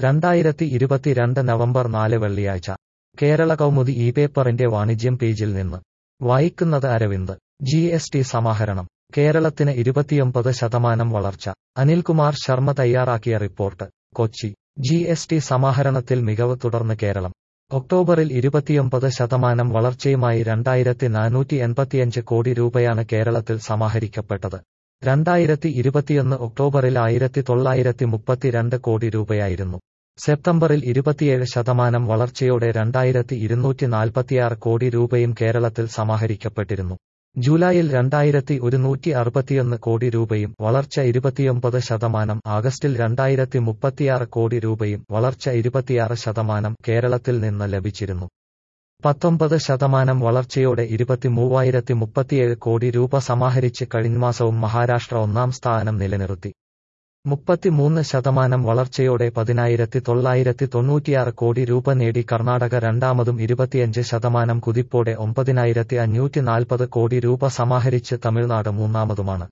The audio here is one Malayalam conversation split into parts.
2022 നവംബർ 4 വെള്ളിയാഴ്ച കേരള കൗമുദി പേപ്പറിന്റെ വാണിജ്യം പേജിൽ നിന്ന് വായിക്കുന്നത് അരവിന്ദ്. GST സമാഹരണം കേരളത്തിന് 29% വളർച്ച. അനിൽകുമാർ ശർമ്മ തയ്യാറാക്കിയ റിപ്പോർട്ട്. കൊച്ചി. GST സമാഹരണത്തിൽ മികവ് തുടർന്ന് കേരളം. ഒക്ടോബറിൽ 29% വളർച്ചയുമായി 2485 കോടി രൂപയാണ് കേരളത്തിൽ സമാഹരിക്കപ്പെട്ടത്. 2021 ഒക്ടോബറിൽ 1932 കോടി രൂപയായിരുന്നു. സെപ്റ്റംബറിൽ 27% വളർച്ചയോടെ 2246 കോടി രൂപയും കേരളത്തിൽ സമാഹരിക്കപ്പെട്ടിരുന്നു. ജൂലൈയിൽ 2161 കോടി രൂപയും വളർച്ച 29%, ആഗസ്റ്റിൽ 2036 കോടി രൂപയും വളർച്ച 26% കേരളത്തിൽ നിന്ന് ലഭിച്ചിരുന്നു. 19% വളർച്ചയോടെ 23037 കോടി രൂപ സമാഹരിച്ച് കഴിഞ്ഞമാസവും മഹാരാഷ്ട്ര ഒന്നാം സ്ഥാനം നിലനിർത്തി. 33% വളർച്ചയോടെ 10996 കോടി രൂപ നേടി കർണാടക രണ്ടാമതും. 25% കുതിപ്പോടെ 9540 കോടി രൂപ സമാഹരിച്ച് തമിഴ്നാട് മൂന്നാമതുമാണ്.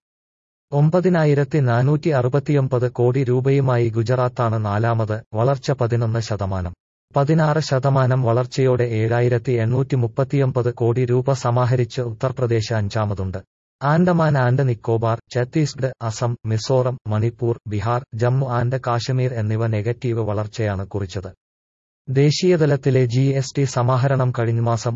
9469 കോടി രൂപയുമായി ഗുജറാത്താണ് നാലാമത്, വളർച്ച 11%. 16% വളർച്ചയോടെ 7839 കോടി രൂപ സമാഹരിച്ച് ഉത്തർപ്രദേശ് അഞ്ചാമതുണ്ട്. ആൻഡമാൻ ആൻഡ് നിക്കോബാർ, ഛത്തീസ്ഗഡ്, അസം, മിസോറം, മണിപ്പൂർ, ബീഹാർ, ജമ്മു ആൻഡ് കാശ്മീർ എന്നിവ നെഗറ്റീവ് വളർച്ചയാണ് കുറിച്ചത്. ദേശീയതലത്തിലെ GST സമാഹരണം കഴിഞ്ഞമാസം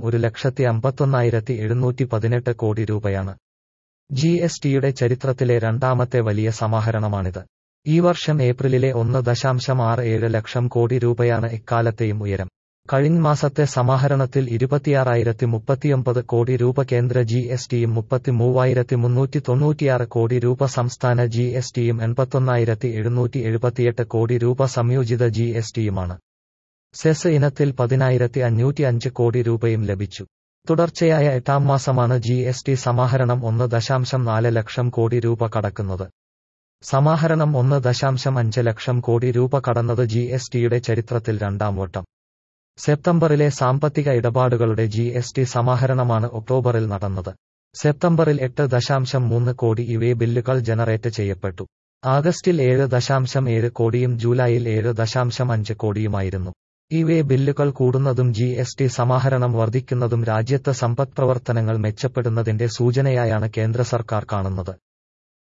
1,51,718 കോടി രൂപയാണ്. GSTയുടെ ചരിത്രത്തിലെ രണ്ടാമത്തെ വലിയ സമാഹരണമാണിത്. ഈ വർഷം ഏപ്രിലിലെ 1.67 ലക്ഷം കോടി രൂപയാണ് എക്കാലത്തെയും ഉയരം. കഴിഞ്ഞ മാസത്തെ സമാഹരണത്തിൽ 26,039 കോടി രൂപ കേന്ദ്ര GSTയും 33,396 കോടി രൂപ സംസ്ഥാന GSTയും 81,778 കോടി രൂപ സംയോജിത GSTയുമാണ്. സെസ് ഇനത്തിൽ 10,505 കോടി രൂപയും ലഭിച്ചു. തുടർച്ചയായ എട്ടാം മാസമാണ് GST സമാഹരണം 1.4 ലക്ഷം കോടി രൂപ കടക്കുന്നത്. സമാഹരണം 1.5 ലക്ഷം കോടി രൂപ കടന്നത് GSTയുടെ ചരിത്രത്തിൽ രണ്ടാം വട്ടം. സെപ്റ്റംബറിലെ സാമ്പത്തിക ഇടപാടുകളുടെ GST സമാഹരണമാണ് ഒക്ടോബറിൽ നടന്നത്. സെപ്റ്റംബറിൽ 8.3 കോടി ബില്ലുകൾ ജനറേറ്റ് ചെയ്യപ്പെട്ടു. ആഗസ്റ്റിൽ 7.7 കോടിയും ജൂലൈയിൽ 7.5 കോടിയുമായിരുന്നു. ബില്ലുകൾ കൂടുന്നതും GST സമാഹരണം വർദ്ധിക്കുന്നതും രാജ്യത്ത് സമ്പദ്പ്രവർത്തനങ്ങൾ മെച്ചപ്പെടുന്നതിന്റെ സൂചനയായാണ് കേന്ദ്ര സർക്കാർ കാണുന്നത്.